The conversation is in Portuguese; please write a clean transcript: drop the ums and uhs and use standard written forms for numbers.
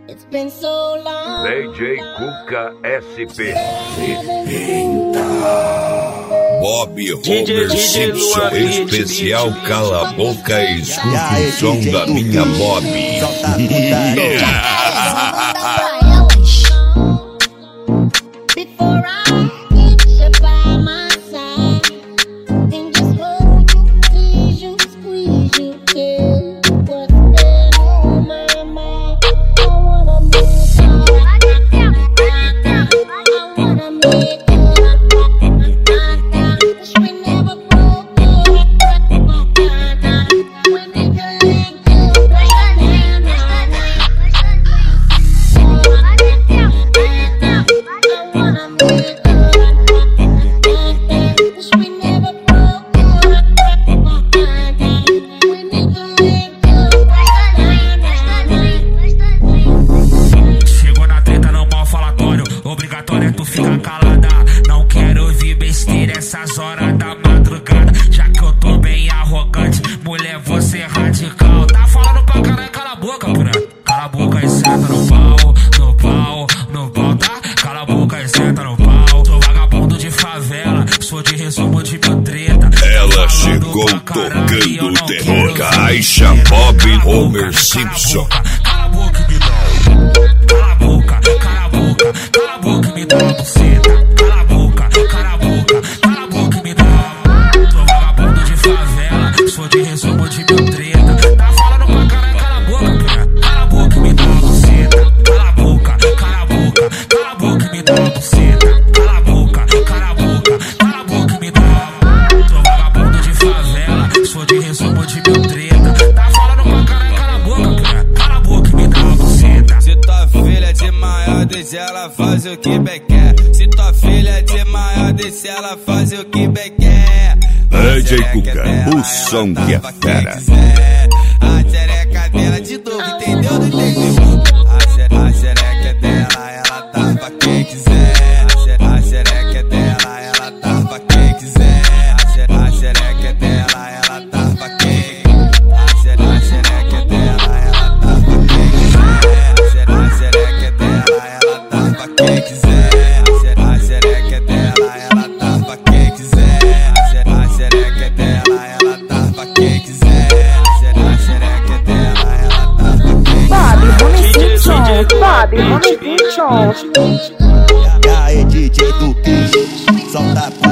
It's been so long. DJ Cuca SP. Bob Homer Simpson, especial Cala a Boca e escuta o som da minha Bob. Before I get you by my side, and just hold you, tease you, squeeze you, yeah. What's been on my mind? I wanna make you. I wanna make you. Wish we never broke we need to link you. Chegou na treta, não mal falatório. Obrigatório é tu ficar calada. Não quero ouvir besteira essas horas da madrugada. Já que eu tô bem arrogante, mulher, você é radical. Tá falando pra caralho, cala a boca, pura. Cala a boca e senta no pau, no pau, no pau, tá? Cala a boca e senta no pau. Sou vagabundo de favela, sou de resumo de meu treta. Ela chegou tocando o terror. Caixa Bob Homer Simpson. Cala a boca e me dá. Cala a boca, cala a boca, cala a boca e me dá uma buceta. Cala a boca, cala a boca, cala a boca e me dá. Sou vagabundo de favela, sou de resumo de meu treta. Tá falando pra caralho, cala a boca, pera. Cala a boca e me dá uma buceta. Cala a boca, cala a boca, cala a boca e me dá uma buceta. Cala a boca, cala a boca, cala a boca e me dá. Sou vagabundo de favela, sou de resumo de meu treta. Tá falando pra caralho, cala a boca, pera. Cala a boca e me dá uma buceta. Se tua filha é de maior, deixa ela faz o que bem quer. Se tua filha é de maior, deixa ela faz o que bem quer. DJ Cuca, o som que é fera. A xereca dela de novo, entendeu? Não entendeu? A xereca dela, ela tava quem quiser. A xereca dela, ela tava quem quiser. A xereca dela, ela tava quem. A xereca dela, ela tava quem quiser. A xereca dela, ela tava quem quiser. A xereca dela, ela tava quem quiser. A xereca dela, ela tava quem quiser. A xereca dela, ela tava quem quiser. Bob Homer Simpson. E aí, DJ do Kiss, solta a